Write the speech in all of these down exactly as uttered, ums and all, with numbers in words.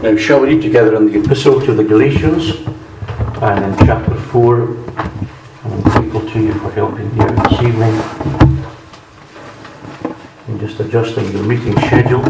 Now, shall we read together in the Epistle to the Galatians and in chapter four? And I'm grateful to you for helping me out this evening and just adjusting your meeting schedule.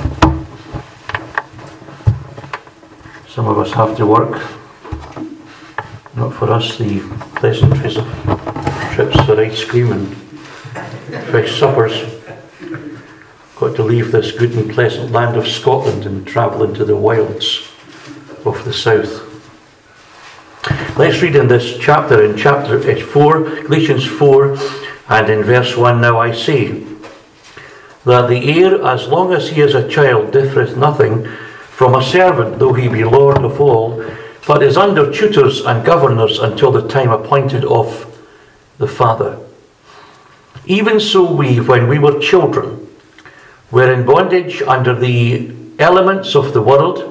Some of us have to work. Not for us the pleasantries of trips for ice cream and fish suppers. Got to leave this good and pleasant land of Scotland and travel into the wilds of the south. Let's read in this chapter, in chapter four, Galatians four, and in verse one. Now I say, that the heir, as long as he is a child, differeth nothing from a servant, though he be Lord of all, but is under tutors and governors until the time appointed of the Father. Even so we, when we were children, were in bondage under the elements of the world.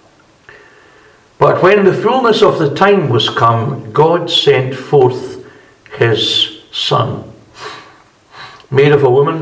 But when the fullness of the time was come, God sent forth his Son, made of a woman,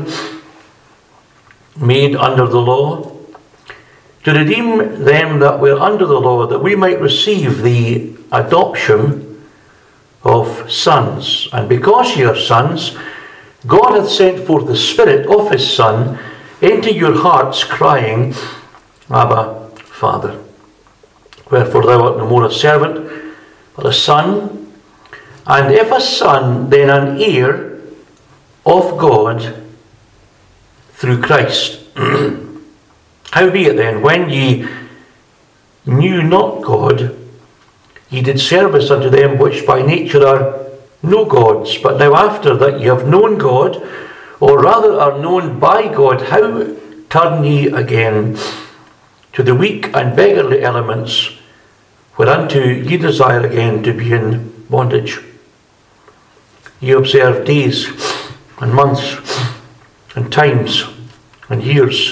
made under the law, to redeem them that were under the law, that we might receive the adoption of sons. And because ye are sons, God hath sent forth the Spirit of his Son into your hearts, crying, Abba, Father. Wherefore thou art no more a servant, but a son. And if a son, then an heir of God through Christ. Howbeit then, when ye knew not God, ye did service unto them which by nature are no gods. But now after that ye have known God, or rather are known by God, how turn ye again to the weak and beggarly elements, whereunto ye desire again to be in bondage? Ye observe days and months and times and years.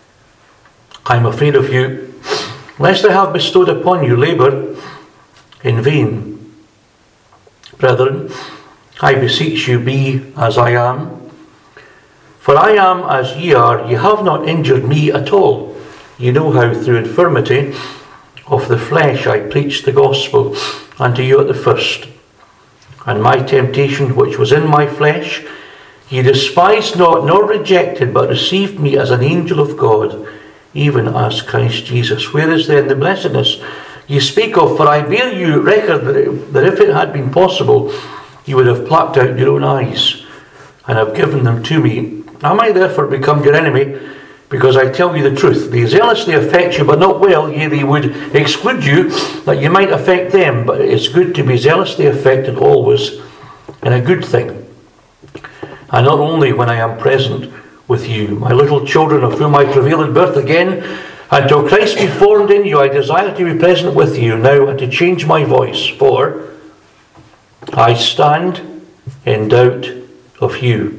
I am afraid of you, lest I have bestowed upon you labour in vain. Brethren, I beseech you, be as I am. For I am as ye are. Ye have not injured me at all. Ye know how through infirmity of the flesh I preached the gospel unto you at the first. And my temptation which was in my flesh, ye despised not nor rejected, but received me as an angel of God, even as Christ Jesus. Where is then the blessedness ye speak of? For I bear you record that if it had been possible, you would have plucked out your own eyes and have given them to me. Am I therefore become your enemy, because I tell you the truth? They zealously affect you, but not well. Yea, they would exclude you, that you might affect them. But it is good to be zealously affected always in a good thing, and not only when I am present with you. My little children, of whom I travail in birth again, until Christ be formed in you, I desire to be present with you now, and to change my voice, for I stand in doubt of you.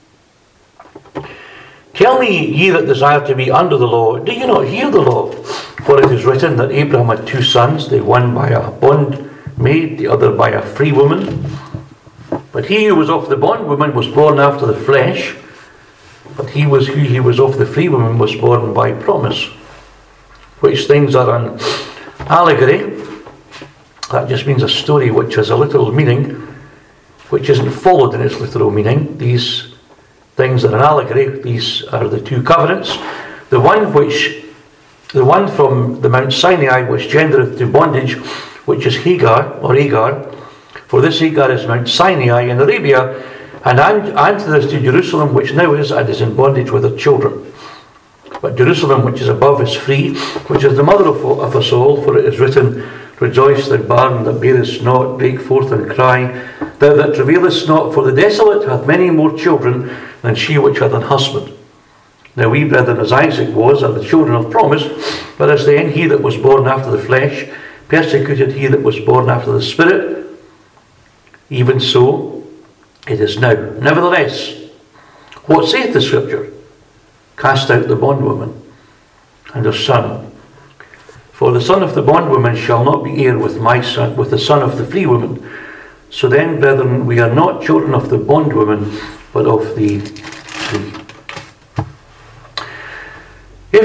Tell me, ye that desire to be under the law, do you not hear the law? For it is written that Abraham had two sons, the one by a bondmaid, the other by a free woman. But he who was of the bondwoman was born after the flesh, but he was who he was of the free woman was born by promise. Which things are an allegory. That just means a story which has a literal meaning, which isn't followed in its literal meaning. These things are an allegory. These are the two covenants. The one which, the one from the Mount Sinai, which gendereth to bondage, which is Hagar, or Agar. For this Hagar is Mount Sinai in Arabia, and antereth to Jerusalem, which now is and is in bondage with her children. But Jerusalem, which is above, is free, which is the mother of, of us all. For it is written, Rejoice, thou barren that bearest not, break forth and cry, thou that travailest not, for the desolate hath many more children than she which hath an husband. Now we, brethren, as Isaac was, are the children of promise, but as then he that was born after the flesh persecuted he that was born after the Spirit, even so it is now. Nevertheless, what saith the Scripture? Cast out the bondwoman and her son. For the son of the bondwoman shall not be heir with my son, with the son of the free woman. So then, brethren, we are not children of the bondwoman, but of the free. If you were to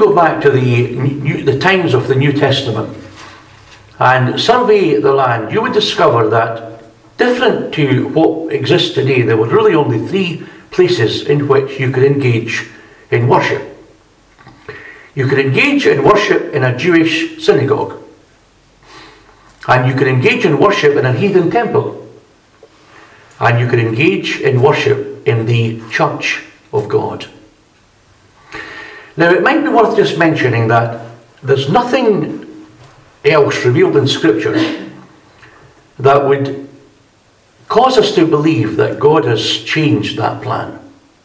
go back to the, new, the times of the New Testament and survey the land, you would discover that, different to what exists today, there were really only three places in which you could engage in worship. You could engage in worship in a Jewish synagogue, and you could engage in worship in a heathen temple, and you could engage in worship in the church of God. Now, it might be worth just mentioning that there's nothing else revealed in Scripture that would cause us to believe that God has changed that plan.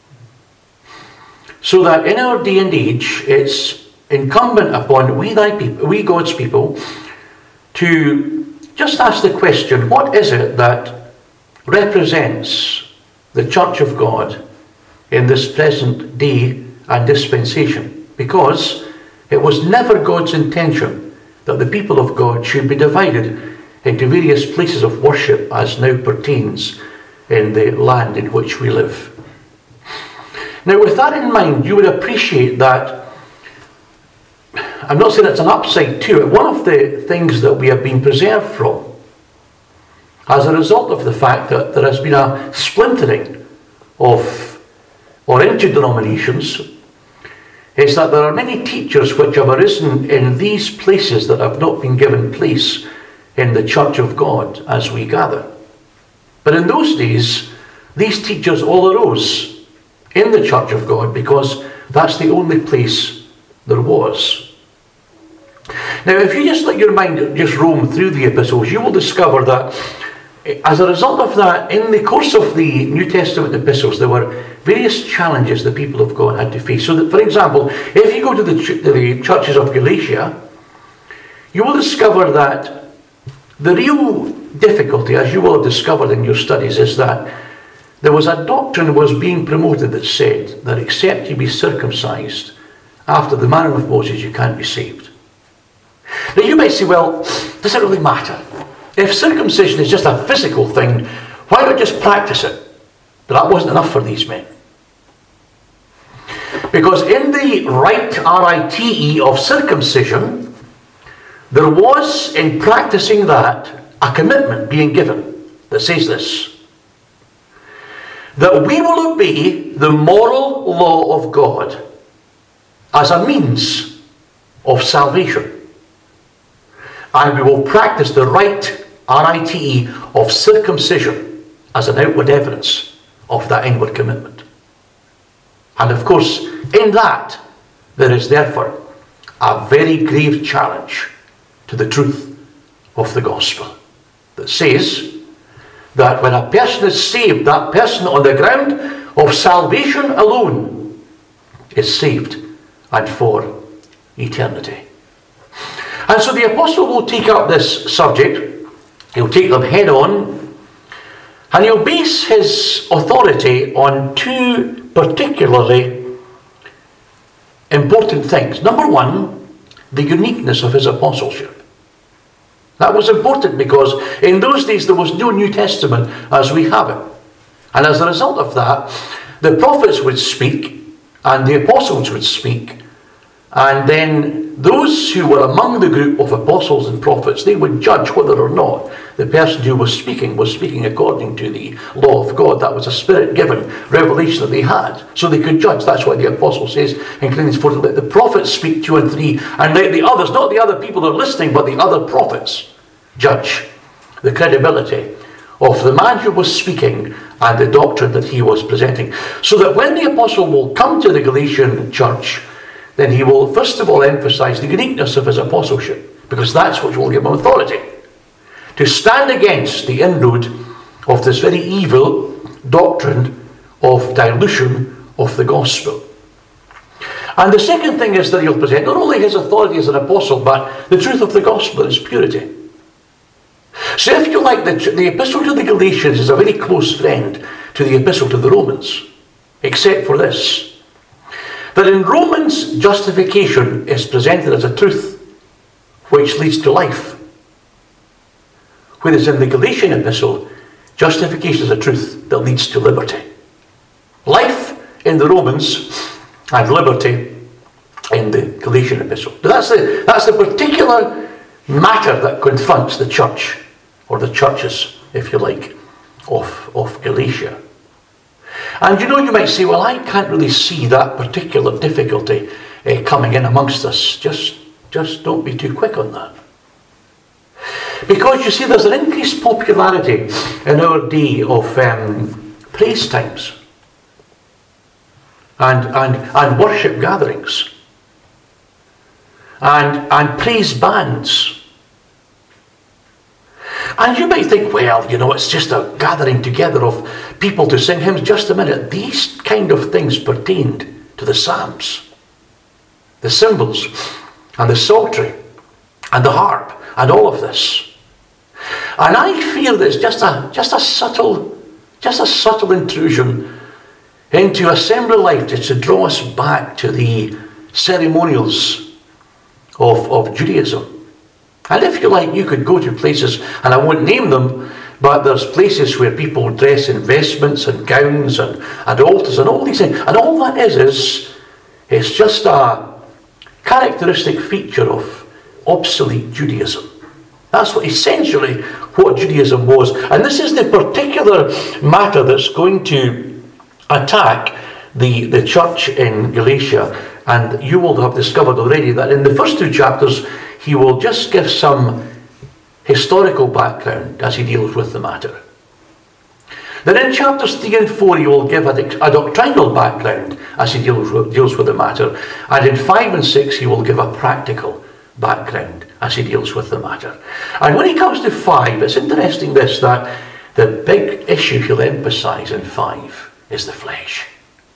So that in our day and age, it's incumbent upon we, thy people, we God's people, to just ask the question, what is it that represents the church of God in this present day and dispensation? Because it was never God's intention that the people of God should be divided into various places of worship as now pertains in the land in which we live. Now, with that in mind, you would appreciate that, I'm not saying it's an upside to it, one of the things that we have been preserved from as a result of the fact that there has been a splintering of or into denominations is that there are many teachers which have arisen in these places that have not been given place in the church of God as we gather. But in those days, these teachers all arose in the church of God because that's the only place there was. Now, if you just let your mind just roam through the epistles, you will discover that as a result of that, in the course of the New Testament epistles, there were various challenges the people of God had to face. So that, for example, if you go to the, ch- to the churches of Galatia, you will discover that the real difficulty, as you will have discovered in your studies, is that there was a doctrine was being promoted that said that except you be circumcised after the manner of Moses, you can't be saved. Now you might say, well, does it really matter? If circumcision is just a physical thing, why not just practice it? But that wasn't enough for these men. Because in the rite, R I T E, of circumcision, there was, in practicing that, a commitment being given that says this: that we will obey the moral law of God as a means of salvation. And we will practice the rite, R I T E, of circumcision as an outward evidence of that inward commitment. And of course, in that, there is therefore a very grave challenge to the truth of the gospel that says that when a person is saved, that person on the ground of salvation alone is saved and for eternity. And so the apostle will take up this subject, he'll take them head on, and he'll base his authority on two particularly important things. Number one, the uniqueness of his apostleship. That was important because in those days there was no New Testament as we have it. And as a result of that, the prophets would speak and the apostles would speak. And then those who were among the group of apostles and prophets, they would judge whether or not the person who was speaking was speaking according to the law of God. That was a spirit-given revelation that they had. So they could judge. That's why the apostle says in Corinthians fourteen, let the prophets speak two and three, and let the others, not the other people that are listening, but the other prophets, judge the credibility of the man who was speaking and the doctrine that he was presenting. So that when the apostle will come to the Galatian church, then he will first of all emphasize the uniqueness of his apostleship, because that's what will give him authority to stand against the inroad of this very evil doctrine of dilution of the gospel. And the second thing is that he'll present not only his authority as an apostle, but the truth of the gospel and its purity. So if you like, the, the epistle to the Galatians is a very close friend to the epistle to the Romans, except for this: that in Romans, justification is presented as a truth which leads to life. Whereas in the Galatian epistle, justification is a truth that leads to liberty. Life in the Romans and liberty in the Galatian epistle. But that's the, that's the particular matter that confronts the church, or the churches, if you like, of, of Galatia. And you know, you might say, well, I can't really see that particular difficulty uh, coming in amongst us. Just, just don't be too quick on that. Because you see, there's an increased popularity in our day of um, praise times and, and, and worship gatherings and, and praise bands. And you might think, well, you know, it's just a gathering together of people to sing hymns. Just a minute. These kind of things pertained to the psalms, the cymbals, and the psaltery, and the harp, and all of this. And I feel that it's just a just a subtle, just a subtle intrusion into assembly life just to draw us back to the ceremonials of, of Judaism. And if you like, you could go to places, and I won't name them, but there's places where people dress in vestments and gowns and, and altars and all these things. And all that is, is it's just a characteristic feature of obsolete Judaism. That's what essentially what Judaism was. And this is the particular matter that's going to attack the, the church in Galatia. And you will have discovered already that in the first two chapters, he will just give some historical background as he deals with the matter. Then in chapters three and four, he will give a, a doctrinal background as he deals with, deals with the matter. And in five and six, he will give a practical background as he deals with the matter. And when he comes to five, it's interesting this, that the big issue he'll emphasize in five is the flesh.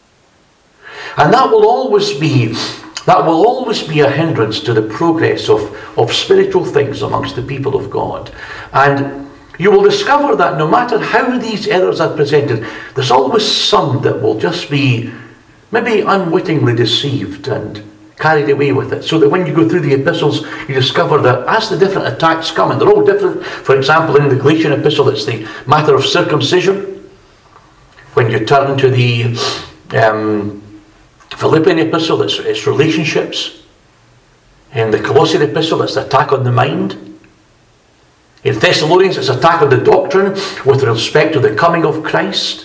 And that will always be that will always be a hindrance to the progress of, of spiritual things amongst the people of God. And you will discover that no matter how these errors are presented, there's always some that will just be maybe unwittingly deceived and carried away with it. So that when you go through the epistles, you discover that as the different attacks come, and they're all different. For example, in the Galatian epistle, it's the matter of circumcision. When you turn to the um, Philippian epistle, it's, it's relationships. In the Colossian epistle, it's the attack on the mind. In Thessalonians, it's attack on the doctrine with respect to the coming of Christ.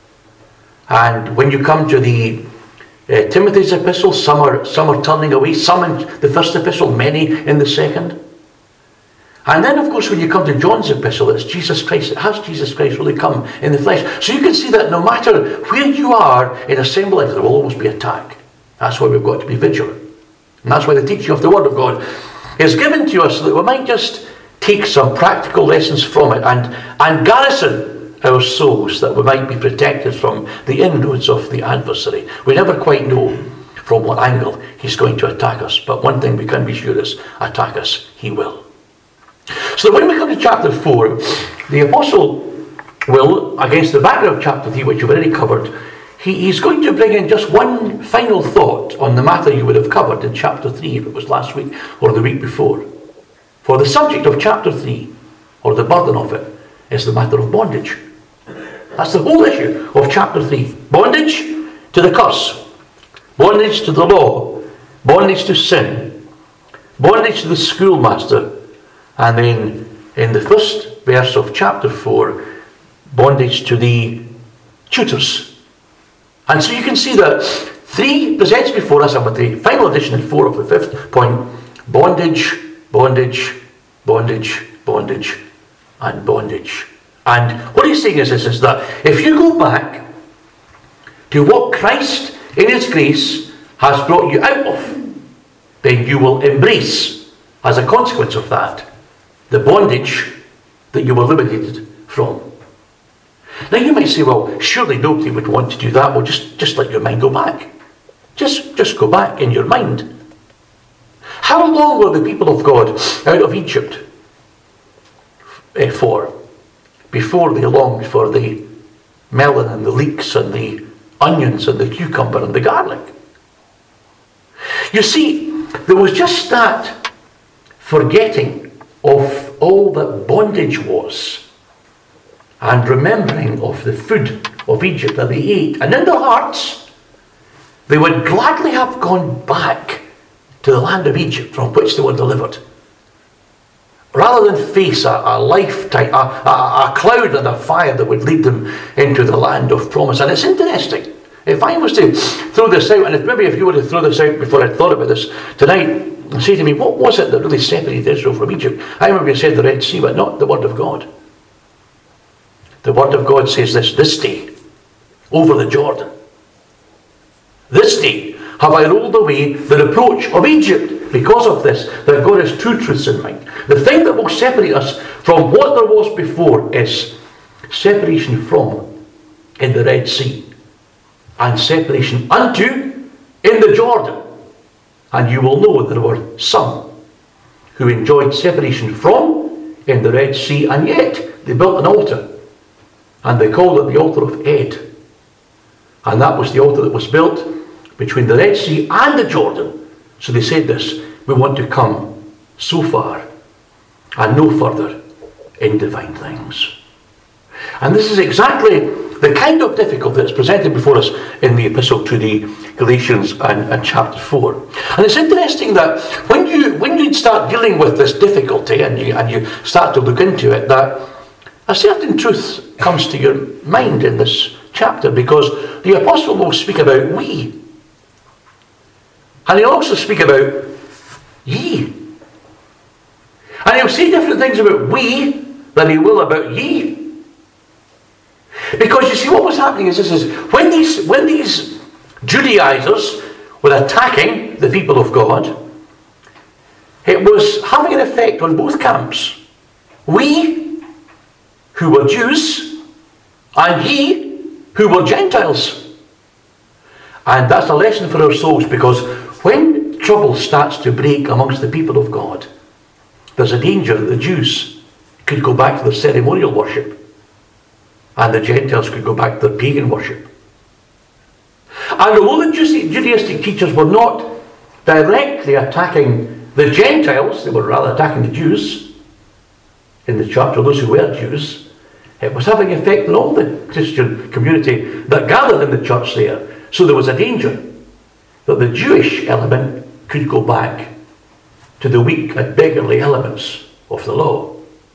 And when you come to the uh, Timothy's epistle, some are, some are turning away, some in the first epistle, many in the second. And then, of course, when you come to John's epistle, it's Jesus Christ. Has Jesus Christ really come in the flesh? So you can see that no matter where you are in assembly life, there will always be attack. That's why we've got to be vigilant. And that's why the teaching of the Word of God is given to us so that we might just take some practical lessons from it and, and garrison our souls, that we might be protected from the inroads of the adversary. We never quite know from what angle he's going to attack us. But one thing we can be sure is, attack us, he will. So when we come to chapter four, the apostle will, against the background of chapter three, which you've already covered, he, he's going to bring in just one final thought on the matter you would have covered in chapter three, if it was last week or the week before. For the subject of chapter three, or the burden of it, is the matter of bondage. That's the whole issue of chapter three. Bondage to the curse, bondage to the law, bondage to sin, bondage to the schoolmaster, and then in the first verse of chapter four, bondage to the tutors. And so you can see that three presents before us, and with the final addition in four of the fifth point, bondage, bondage, bondage, bondage, and bondage. And what he's saying is this, is that if you go back to what Christ in his grace has brought you out of, then you will embrace, as a consequence of that, the bondage that you were liberated from. Now you might say, well, surely nobody would want to do that. Well, just, just let your mind go back. Just, just go back in your mind. How long were the people of God out of Egypt uh, for? Before they longed for the melon and the leeks and the onions and the cucumber and the garlic. You see, there was just that forgetting of all that bondage was, and remembering of the food of Egypt that they ate, and in their hearts they would gladly have gone back to the land of Egypt from which they were delivered, rather than face a, a lifetime, a, a, a cloud and a fire that would lead them into the land of promise. And it's interesting. If I was to throw this out, and if maybe if you were to throw this out before I thought about this tonight, and say to me, what was it that really separated Israel from Egypt? I remember you said the Red Sea, but not the Word of God. The Word of God says this, this day, over the Jordan, this day have I rolled away the reproach of Egypt because of this, that God has two truths in mind. The thing that will separate us from what there was before is separation from in the Red Sea, and separation unto in the Jordan. And you will know there were some who enjoyed separation from in the Red Sea, and yet they built an altar, and they called it the altar of Ed. And that was the altar that was built between the Red Sea and the Jordan. So they said this, we want to come so far and no further in divine things. And this is exactly the kind of difficulty that's presented before us in the epistle to the Galatians and, and chapter four. And it's interesting that when you when you start dealing with this difficulty and you and you start to look into it, that a certain truth comes to your mind in this chapter, because the apostle will speak about we. And he'll also speak about ye. And he'll say different things about we than he will about ye. Because you see, what was happening is this is when these when these Judaizers were attacking the people of God, it was having an effect on both camps. We, who were Jews, and ye, who were Gentiles. And that's a lesson for our souls, because when trouble starts to break amongst the people of God, there's a danger that the Jews could go back to their ceremonial worship, and the Gentiles could go back to their pagan worship. And although the Judaistic teachers were not directly attacking the Gentiles, they were rather attacking the Jews in the church, or those who were Jews, it was having effect on all the Christian community that gathered in the church there. So there was a danger that the Jewish element could go back to the weak and beggarly elements of the law.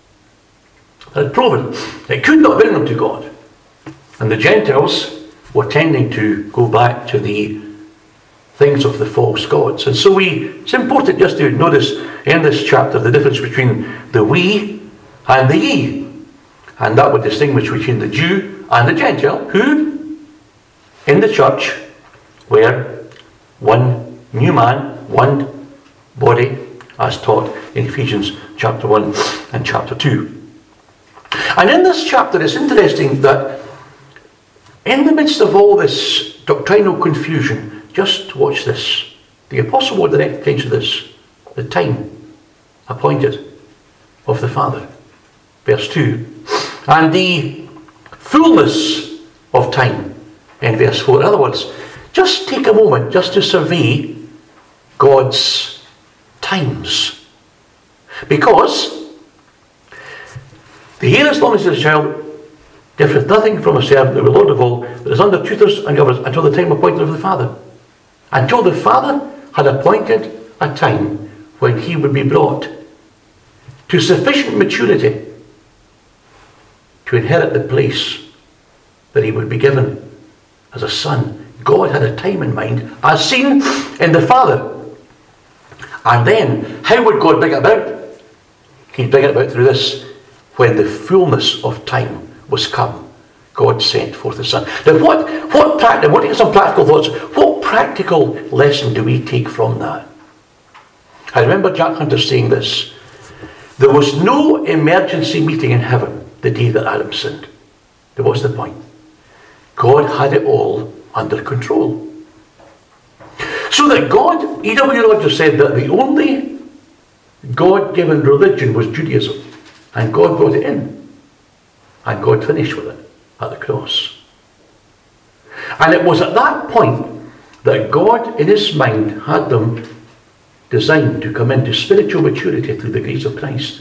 It had proven it could not bring them to God. And the Gentiles were tending to go back to the things of the false gods. And so we, it's important just to notice in this chapter the difference between the we and the ye. And that would distinguish between the Jew and the Gentile, who in the church were one new man, one body, as taught in Ephesians chapter one and chapter two. And in this chapter, it's interesting that in the midst of all this doctrinal confusion, just watch this. The apostle will direct attention to this. The time appointed of the Father. Verse two. And the fullness of time in verse four. In other words, just take a moment just to survey God's times. Because the heir, as long as he is a child, differeth nothing from a servant of the Lord of all, but is under tutors and governors until the time appointed of the Father. Until the Father had appointed a time when he would be brought to sufficient maturity to inherit the place that he would be given as a son. God had a time in mind, as seen in the Father. And then, how would God bring it about? He'd bring it about through this. When the fullness of time was come, God sent forth the Son. Now, what, what practical, what are some practical thoughts? What practical lesson do we take from that? I remember Jack Hunter saying this. There was no emergency meeting in heaven the day that Adam sinned. There was the point. God had it all under control. So that God, E W Rogers said that the only God-given religion was Judaism. And God brought it in. And God finished with it at the cross. And it was at that point that God, in his mind, had them designed to come into spiritual maturity through the grace of Christ.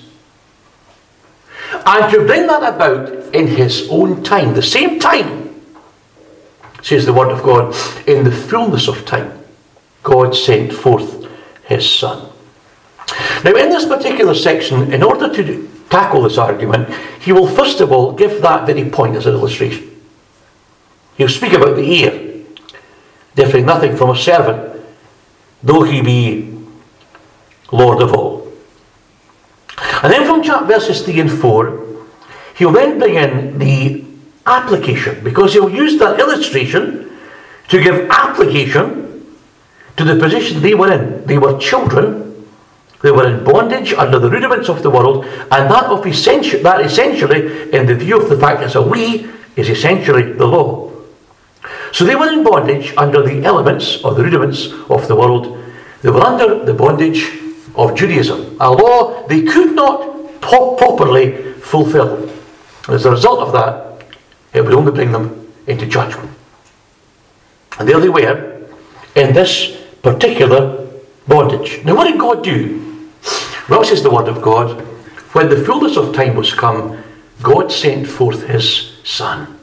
And to bring that about in his own time, the same time, says the Word of God, in the fullness of time, God sent forth his Son. Now, in this particular section, in order to tackle this argument, he will first of all give that very point as an illustration. He'll speak about the heir, differing nothing from a servant, though he be Lord of all. And then from chapter verses three and four, he'll then bring in the application, because he'll use that illustration to give application to the position they were in. They were children, they were in bondage under the rudiments of the world, and that of essentially, that essentially, in the view of the fact it's a we, is essentially the law. So they were in bondage under the elements or the rudiments of the world. They were under the bondage of Judaism, a law they could not po- properly fulfill. As a result of that, it would only bring them into judgment. And there they were in this particular bondage. Now, what did God do? Well, says the Word of God, when the fullness of time was come, God sent forth his Son.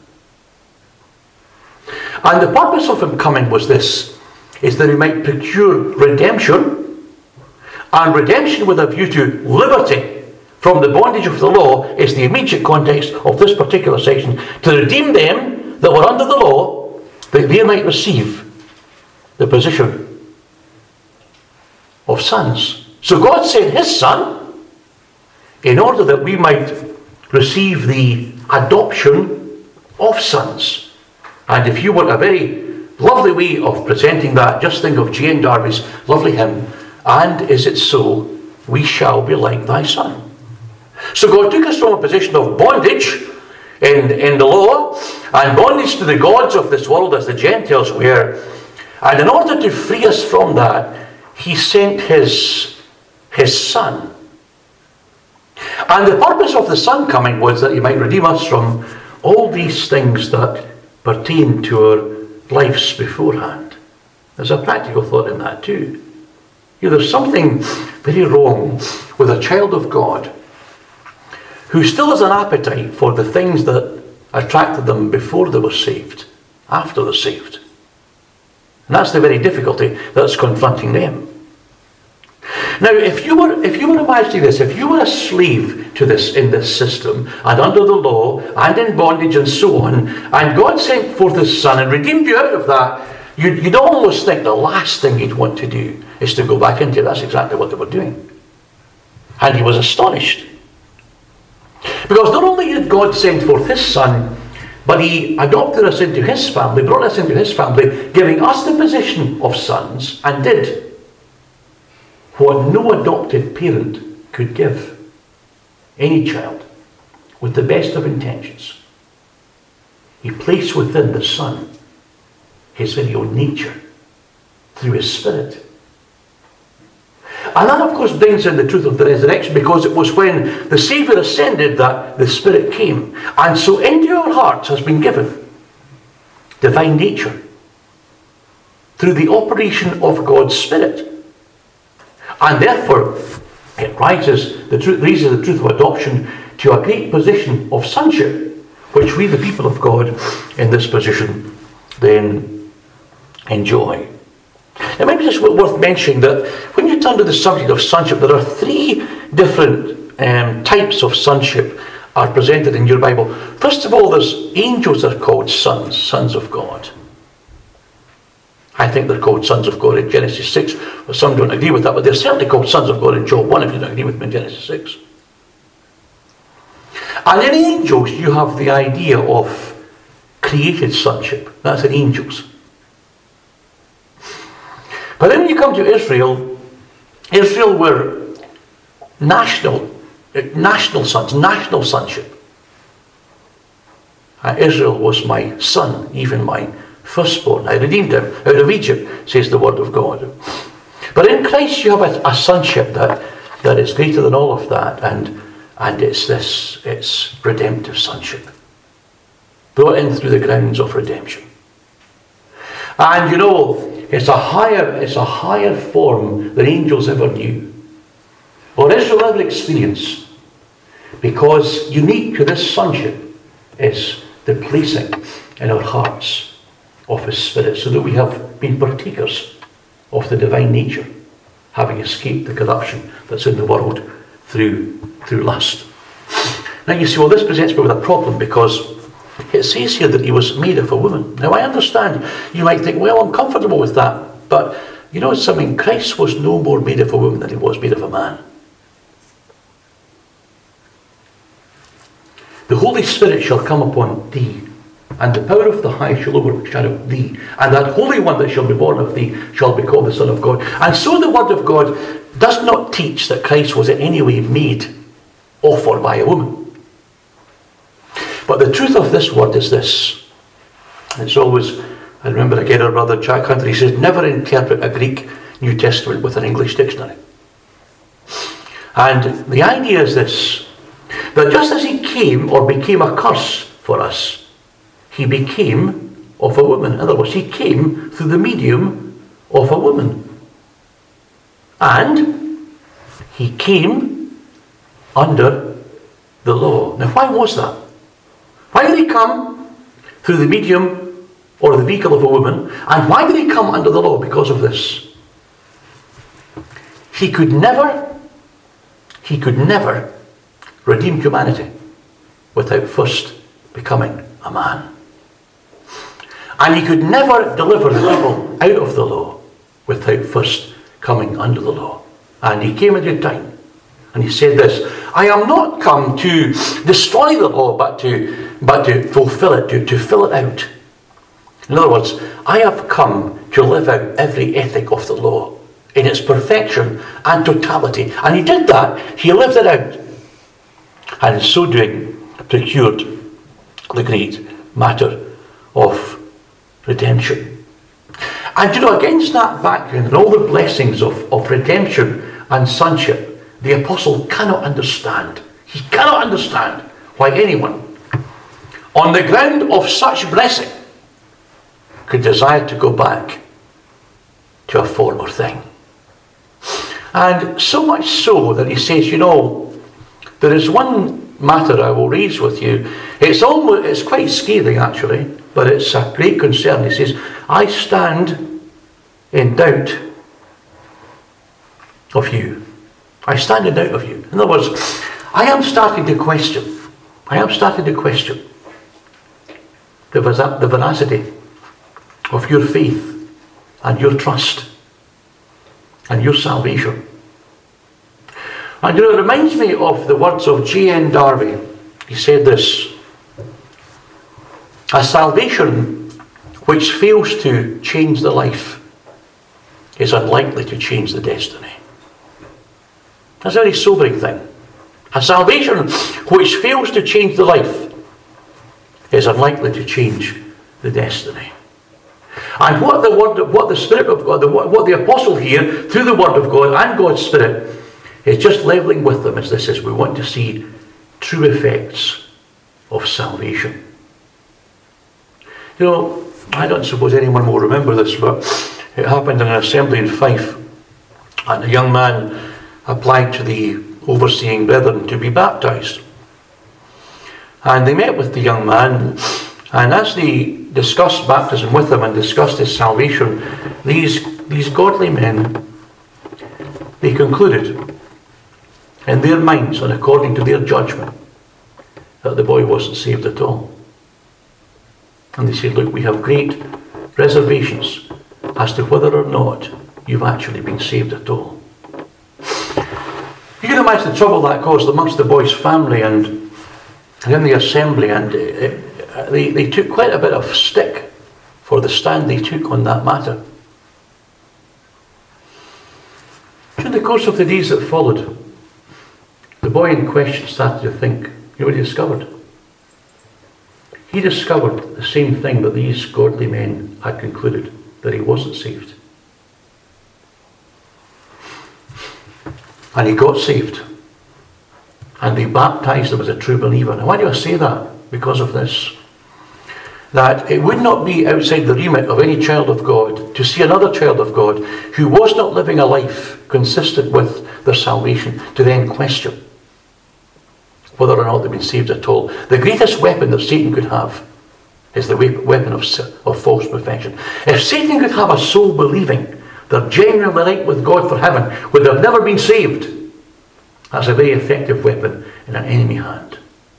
And the purpose of him coming was this, is that he might procure redemption, and redemption with a view to liberty from the bondage of the law is the immediate context of this particular section, to redeem them that were under the law, that they might receive the position of sons. So God sent his Son in order that we might receive the adoption of sons. And if you want a very lovely way of presenting that, just think of Jane Darby's lovely hymn, "And is it so, we shall be like thy Son." So God took us from a position of bondage in, in the law, and bondage to the gods of this world as the Gentiles were. And in order to free us from that, he sent his, his Son. And the purpose of the Son coming was that he might redeem us from all these things that pertain to our lives beforehand. There's a practical thought in that too. You know, there's something very wrong with a child of God who still has an appetite for the things that attracted them before they were saved, after they're saved. And that's the very difficulty that's confronting them. Now, if you were if you were imagining this, if you were a slave to this in this system, and under the law, and in bondage and so on, and God sent forth his Son and redeemed you out of that, you'd, you'd almost think the last thing you'd want to do is to go back into it. That's exactly what they were doing. And he was astonished. Because not only did God send forth his Son, but he adopted us into his family, brought us into his family, giving us the position of sons, and did what no adopted parent could give any child with the best of intentions. He placed within the Son his very own nature through his Spirit. And that, of course, brings in the truth of the resurrection, because it was when the Saviour ascended that the Spirit came. And so into our hearts has been given divine nature through the operation of God's Spirit. And therefore, it rises the truth, raises the truth of adoption to a great position of sonship, which we, the people of God, in this position, then enjoy. It might be just worth mentioning that when you turn to the subject of sonship, there are three different um, types of sonship are presented in your Bible. First of all, there's angels are called sons, sons of God. I think they're called sons of God in Genesis six. Well, some don't agree with that, but they're certainly called sons of God in Job one, if you don't agree with me, in Genesis six. And in angels, you have the idea of created sonship. That's in angels. But then when you come to Israel, Israel were national, national sons, national sonship. Uh, Israel was my son, even my firstborn. I redeemed him out of Egypt, says the Word of God. But in Christ you have a, a sonship that, that is greater than all of that, and, and it's this, it's redemptive sonship, brought in through the grounds of redemption. And you know, it's a higher, it's a higher form than angels ever knew, or Israel ever experienced, because unique to this sonship is the placing in our hearts of his Spirit, so that we have been partakers of the divine nature having escaped the corruption that's in the world through, through lust. Now you see, well, this presents me with a problem, because it says here that he was made of a woman. Now I understand, you might think, well, I'm comfortable with that, but you know something, Christ was no more made of a woman than he was made of a man. The Holy Spirit shall come upon thee, and the power of the high shall overshadow thee, and that Holy One that shall be born of thee shall be called the Son of God. And so the Word of God does not teach that Christ was in any way made of or by a woman. But the truth of this word is this. It's always, I remember again our brother Jack Hunter, he says, never interpret a Greek New Testament with an English dictionary. And the idea is this, that just as he came or became a curse for us, he became of a woman. In other words, he came through the medium of a woman. And he came under the law. Now, why was that? Why did he come through the medium or the vehicle of a woman? And why did he come under the law? Because of this. He could never, he could never redeem humanity without first becoming a man. And he could never deliver the people out of the law without first coming under the law. And he came at due time. And he said this, I am not come to destroy the law, but to, but to fulfill it, to, to fill it out. In other words, I have come to live out every ethic of the law in its perfection and totality. And he did that. He lived it out. And in so doing, procured the great matter of redemption. And you know, against that background and all the blessings of, of redemption and sonship, the apostle cannot understand. He cannot understand why anyone, on the ground of such blessing, could desire to go back to a former thing. And so much so that he says, you know, there is one matter I will raise with you. It's almost, it's quite scathing actually, but it's a great concern. He says, I stand in doubt of you. I stand in doubt of you. In other words, I am starting to question. I am starting to question the, the veracity of your faith and your trust and your salvation. And you know, it reminds me of the words of J N Darby. He said this, a salvation which fails to change the life is unlikely to change the destiny. That's a very sobering thing. A salvation which fails to change the life is unlikely to change the destiny. And what the word, what the Spirit of God, the, what the apostle here, through the Word of God and God's Spirit, is just levelling with them as this is, we want to see true effects of salvation. You know, I don't suppose anyone will remember this, but it happened in an assembly in Fife, and a young man applied to the overseeing brethren to be baptised. And they met with the young man, and as they discussed baptism with him and discussed his salvation, these, these godly men, they concluded in their minds and according to their judgment that the boy wasn't saved at all. And they said, look, we have great reservations as to whether or not you've actually been saved at all. You can imagine the trouble that caused amongst the boy's family and, and in the assembly, and it, it, they, they took quite a bit of stick for the stand they took on that matter. During the course of the days that followed, the boy in question started to think. You know what he discovered? He discovered the same thing that these godly men had concluded, that he wasn't saved. And he got saved. And they baptised him as a true believer. Now why do I say that? Because of this. That it would not be outside the remit of any child of God to see another child of God who was not living a life consistent with their salvation to then question whether or not they've been saved at all. The greatest weapon that Satan could have is the weapon of, of false perfection. If Satan could have a soul believing they're genuinely right with God for heaven, when they've never been saved, that's a very effective weapon in an enemy hand.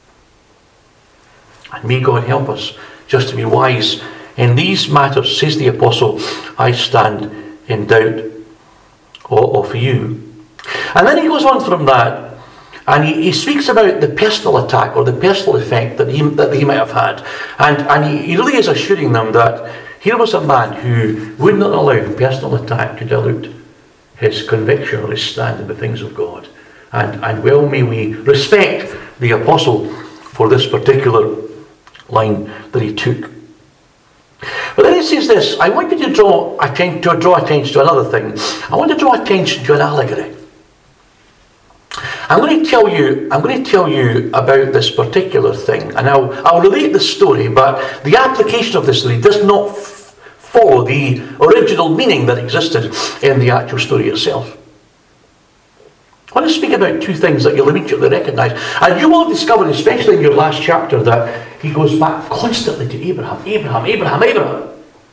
And may God help us just to be wise in these matters. Says the apostle, I stand in doubt of you. And then he goes on from that, and he, he speaks about the personal attack or the personal effect that he, that he might have had. And, and he, he really is assuring them that here was a man who would not allow personal attack to dilute his conviction or his stand in the things of God. And, and well may we respect the apostle for this particular line that he took. But then it says this, I want you to draw, atten- to draw attention to another thing. I want to draw attention to an allegory. I'm going to tell you, I'm going to tell you about this particular thing, and I'll, I'll relate the story, but the application of this story does not f- follow the original meaning that existed in the actual story itself. I want to speak about two things that you'll immediately recognise. And you will discover, especially in your last chapter, that he goes back constantly to Abraham, Abraham, Abraham, Abraham.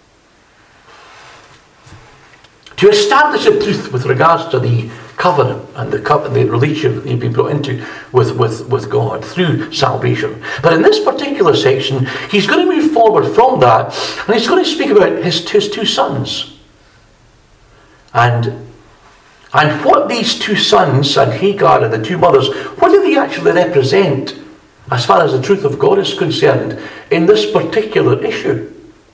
To establish the truth with regards to the covenant and the, co- the relationship that he'd been brought into with, with, with God through salvation. But in this particular section, he's going to move forward from that, and he's going to speak about his, his two sons. And And what these two sons and Hagar and the two mothers, what do they actually represent as far as the truth of God is concerned in this particular issue?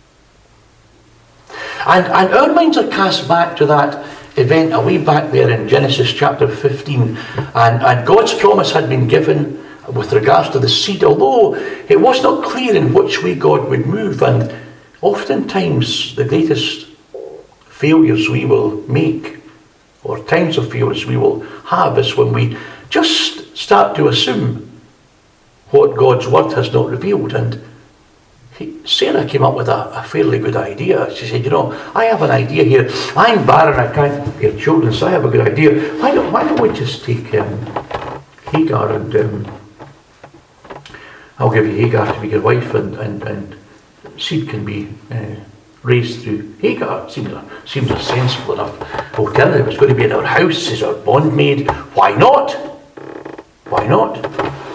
And, and our minds are cast back to that event away back there in Genesis chapter fifteen. And, and God's promise had been given with regards to the seed, although it was not clear in which way God would move. And oftentimes the greatest failures we will make, or times of failures we will have, is when we just start to assume what God's word has not revealed. And he, Sarah came up with a, a fairly good idea. She said, you know, I have an idea here. I'm barren, I can't bear children, so I have a good idea. Why don't, why don't we just take um, Hagar and um, I'll give you Hagar to be your wife, and, and, and seed can be uh, raised through Hagar. Seems a, seems a sensible enough alternative. It's going to be in our house, is our bondmaid. Why not? Why not?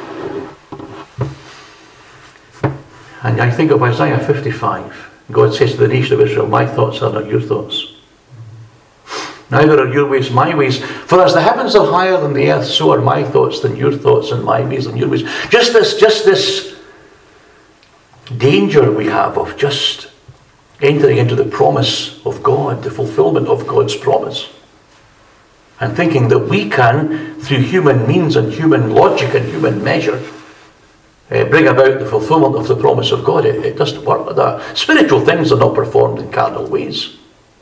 And I think of Isaiah fifty-five. God says to the nation of Israel, my thoughts are not your thoughts. Neither are your ways my ways. For as the heavens are higher than the earth, so are my thoughts than your thoughts, and my ways than your ways. Just this, just this danger we have of just entering into the promise of God, the fulfillment of God's promise, and thinking that we can, through human means and human logic and human measure, uh, bring about the fulfillment of the promise of God. It, it doesn't work like that. Spiritual things are not performed in carnal ways.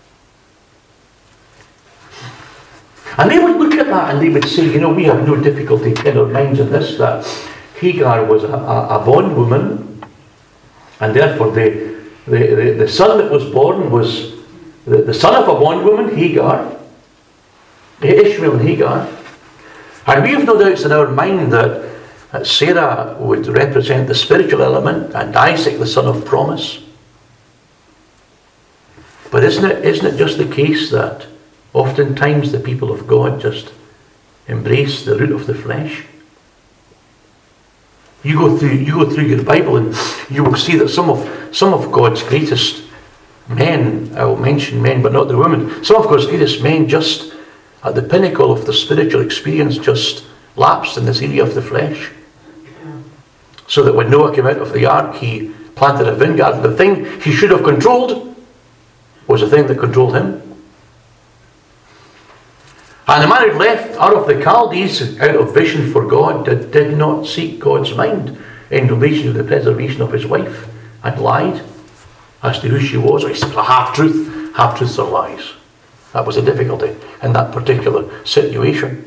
And they would look at that and they would say, you know, we have no difficulty in our minds in this, that Hagar was a, a, a bondwoman, and therefore the The, the, the son that was born was the, the son of a bondwoman, Hagar, Ishmael and Hagar. And we have no doubts in our mind that, that Sarah would represent the spiritual element and Isaac the son of promise. But isn't it, isn't it just the case that oftentimes the people of God just embrace the root of the flesh? You go through you go through your Bible and you will see that some of some of God's greatest men, I will mention men but not the women, some of God's greatest men just at the pinnacle of the spiritual experience just lapsed in this area of the flesh. So that when Noah came out of the ark, he planted a vineyard. The thing he should have controlled was the thing that controlled him. And the man who left out of the Chaldees out of vision for God did, did not seek God's mind in relation to the preservation of his wife, and lied as to who she was. Or he said, half-truth, half-truths are lies. That was a difficulty in that particular situation.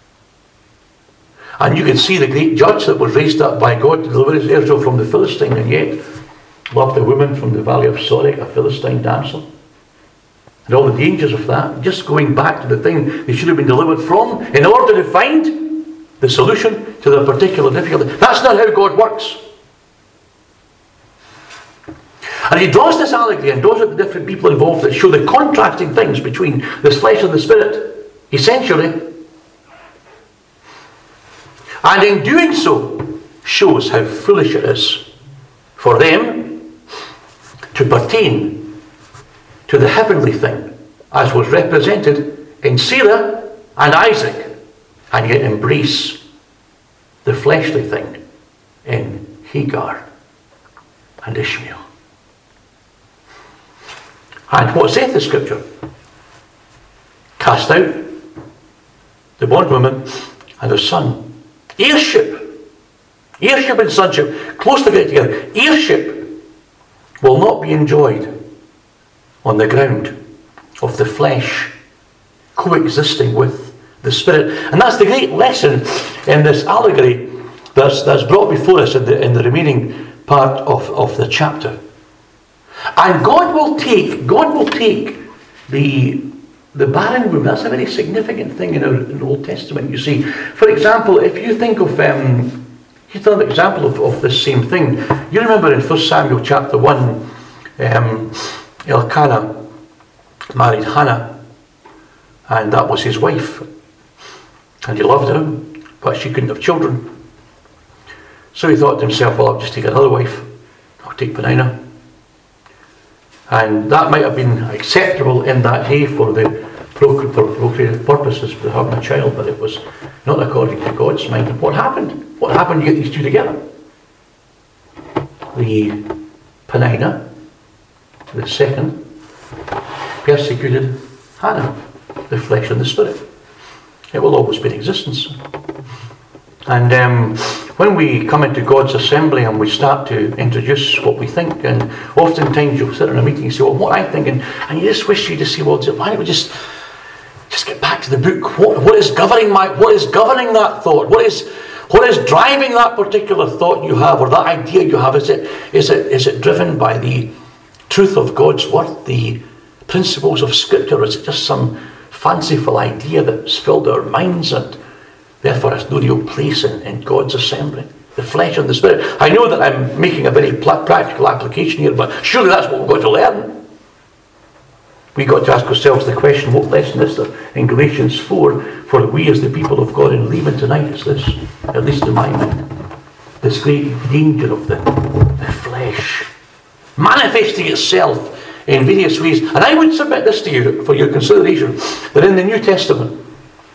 And you can see the great judge that was raised up by God to deliver Israel from the Philistine, and yet loved a woman from the valley of Sorek, a Philistine damsel. And all the dangers of that, just going back to the thing they should have been delivered from in order to find the solution to their particular difficulty. That's not how God works. And he draws this allegory and draws out the different people involved that show the contrasting things between this flesh and the spirit, essentially. And in doing so, shows how foolish it is for them to pertain to the heavenly thing, as was represented in Sarah and Isaac, and yet embrace the fleshly thing in Hagar and Ishmael. And what saith the scripture? Cast out the bondwoman and her son. Heirship. Heirship and sonship, closely together. Heirship will not be enjoyed on the ground of the flesh coexisting with the spirit. And that's the great lesson in this allegory that's, that's brought before us in the, in the remaining part of, of the chapter. And God will take, God will take the, the barren woman. That's a very significant thing in, our, in the Old Testament, you see. For example, if you think of, um, here's another example of, of this same thing. You remember in First Samuel chapter one, um, Elkanah married Hannah, and that was his wife. And he loved her, but she couldn't have children. So he thought to himself, well, I'll just take another wife. I'll take Peninnah. And that might have been acceptable in that day for the for procreative purposes for having a child, but it was not according to God's mind. And what happened? What happened? You get these two together. The Peninnah, the second, persecuted Hannah, the flesh and the spirit. It will always be in existence. And um, when we come into God's assembly and we start to introduce what we think, and oftentimes you'll sit in a meeting and say, well, what I think, and, and you just wish you to say, well, why don't we just just get back to the book? What, what is governing my what is governing that thought? What is what is driving that particular thought you have, or that idea you have? Is it is it is it driven by the truth of God's word, the principles of Scripture, or is it just some fanciful idea that's filled our minds and therefore has no real place in, in God's assembly? The flesh and the spirit. I know that I'm making a very pl- practical application here, but surely that's what we've got to learn. We've got to ask ourselves the question, what lesson is there in Galatians four for we as the people of God in leaving tonight? Is this, at least in my mind, this great danger of the, the flesh manifesting itself in various ways. And I would submit this to you for your consideration, that in the New Testament,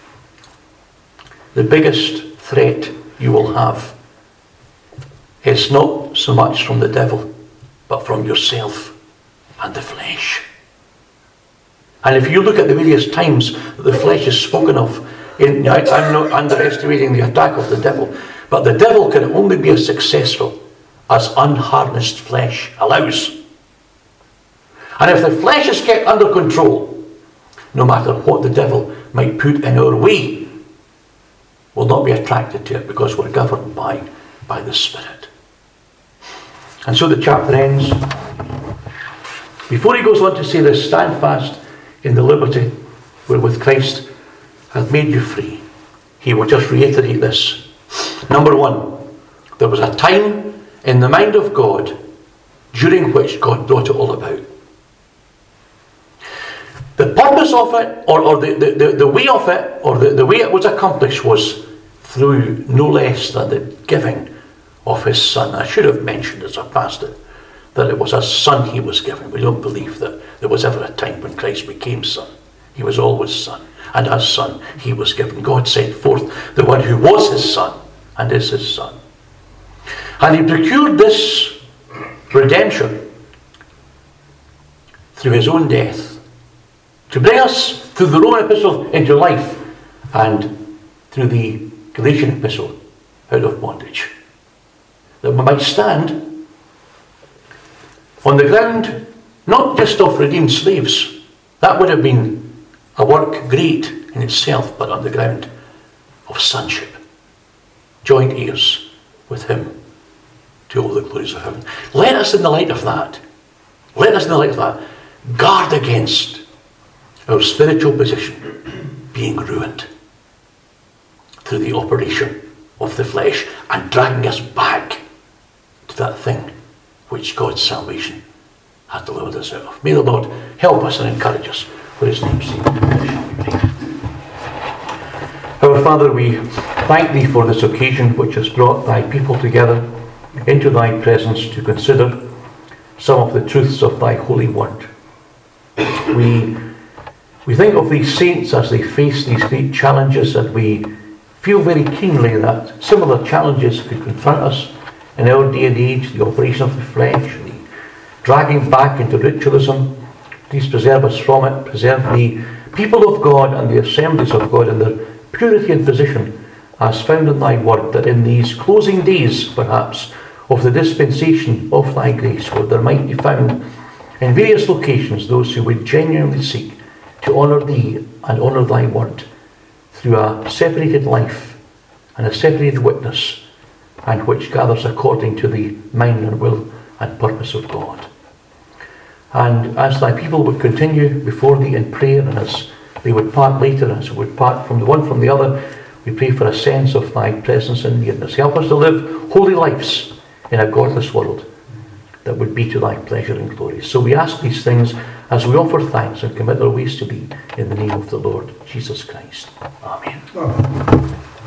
the biggest threat you will have is not so much from the devil, but from yourself and the flesh. And if you look at the various times that the flesh is spoken of, in, I, I'm not underestimating the attack of the devil, but the devil can only be as successful as unharnessed flesh allows. And if the flesh is kept under control, no matter what the devil might put in our way, we'll not be attracted to it because we're governed by, by the Spirit. And so the chapter ends. Before he goes on to say this, stand fast in the liberty wherewith Christ hath made you free. He will just reiterate this. Number one, there was a time in the mind of God during which God brought it all about. The purpose of it, or, or the, the, the, the way of it, or the, the way it was accomplished was through no less than the giving of his Son. I should have mentioned as I passed it, that it was a Son he was given. We don't believe that there was ever a time when Christ became Son. He was always Son. And as Son, he was given. God sent forth the one who was his Son and is his Son. And he procured this redemption through his own death, to bring us through the Roman epistle into life, and through the Galatian epistle out of bondage, that we might stand on the ground not just of redeemed slaves. That would have been a work great in itself, but on the ground of sonship, joint heirs with him to all the glories of heaven. Let us, in the light of that, let us in the light of that, guard against our spiritual position being ruined through the operation of the flesh and dragging us back to that thing which God's salvation as the Lord deserve. May the Lord help us and encourage us for his name's sake. Shall we pray? Our Father, we thank thee for this occasion which has brought thy people together into thy presence to consider some of the truths of thy holy word. We, we think of these saints as they face these great challenges, and we feel very keenly that similar challenges could confront us in our day and age, the operation of the flesh, the dragging back into ritualism. Please preserve us from it. Preserve the people of God and the assemblies of God in their purity and position as found in thy word, that in these closing days, perhaps, of the dispensation of thy grace, where there might be found in various locations those who would genuinely seek to honour thee and honour thy word through a separated life and a separated witness, and which gathers according to the mind and will and purpose of God. And as thy people would continue before thee in prayer, and as they would part later, as we would part from the one from the other, we pray for a sense of thy presence and nearness. Help us to live holy lives in a godless world that would be to thy pleasure and glory. So we ask these things as we offer thanks and commit our ways to thee, in the name of the Lord Jesus Christ. Amen. Amen.